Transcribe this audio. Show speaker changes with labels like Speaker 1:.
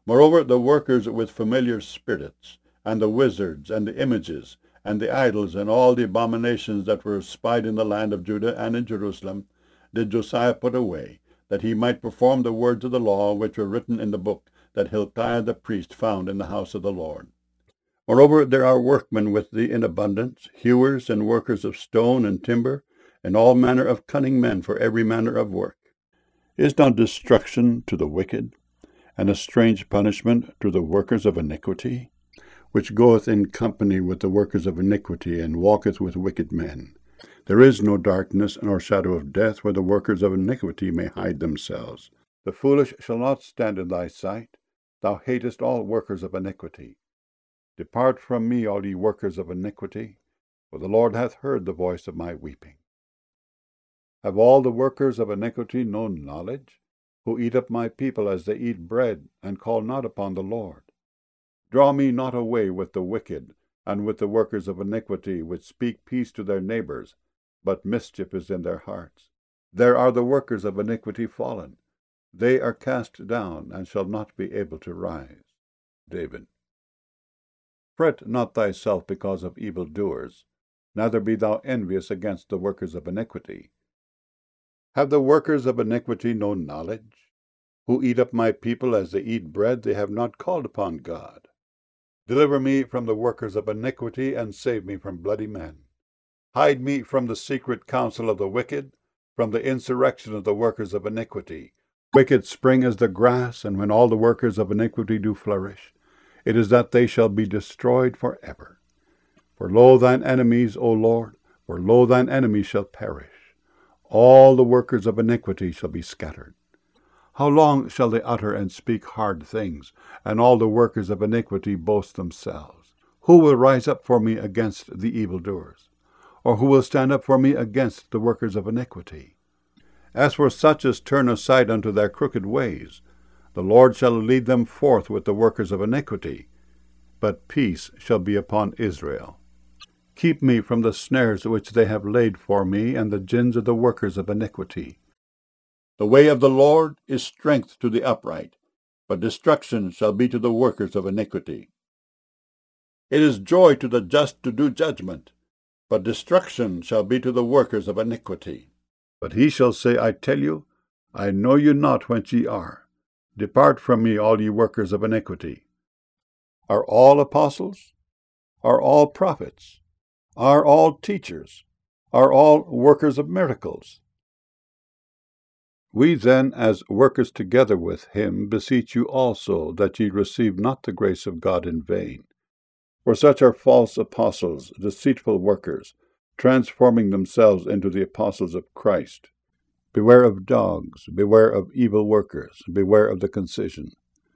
Speaker 1: Moreover, the workers with familiar spirits, and the wizards, and the images, and the idols, and all the abominations that were espied in the land of Judah and in Jerusalem, did Josiah put away, that he might perform the words of the law which were written in the book that Hilkiah the priest found in the house of the Lord. Moreover, there are workmen with thee in abundance, hewers and workers of stone and timber, and all manner of cunning men for every manner of work. Is not destruction to the wicked, and a strange punishment to the workers of iniquity, which goeth in company with the workers of iniquity, and walketh with wicked men? There is no darkness nor shadow of death where the workers of iniquity may hide themselves. The foolish shall not stand in thy sight. Thou hatest all workers of iniquity. Depart from me, all ye workers of iniquity, for the Lord hath heard the voice of my weeping. Have all the workers of iniquity no knowledge, who eat up my people as they eat bread, and call not upon the Lord? Draw me not away with the wicked, and with the workers of iniquity, which speak peace to their neighbors, but mischief is in their hearts. There are the workers of iniquity fallen. They are cast down, and shall not be able to rise. David. Fret not thyself because of evildoers, neither be thou envious against the workers of iniquity. Have the workers of iniquity no knowledge, who eat up my people as they eat bread? They have not called upon God. Deliver me from the workers of iniquity, and save me from bloody men. Hide me from the secret counsel of the wicked, from the insurrection of the workers of iniquity. Wicked spring as the grass, and when all the workers of iniquity do flourish, it is that they shall be destroyed forever. For lo, thine enemies, O Lord, for lo, thine enemies shall perish. All the workers of iniquity shall be scattered. How long shall they utter and speak hard things, and all the workers of iniquity boast themselves? Who will rise up for me against the evildoers? Or who will stand up for me against the workers of iniquity? As for such as turn aside unto their crooked ways, the Lord shall lead them forth with the workers of iniquity, but peace shall be upon Israel. Keep me from the snares which they have laid for me, and the gins of the workers of iniquity. The way of the Lord is strength to the upright, but destruction shall be to the workers of iniquity. It is joy to the just to do judgment, but destruction shall be to the workers of iniquity. But he shall say, I tell you, I know you not whence ye are. Depart from me, all ye workers of iniquity. Are all apostles? Are all prophets? Are all teachers? Are all workers of miracles? We then, as workers together with him, beseech you also that ye receive not the grace of God in vain. For such are false apostles, deceitful workers, transforming themselves into the apostles of Christ. Beware of dogs, beware of evil workers, beware of the concision.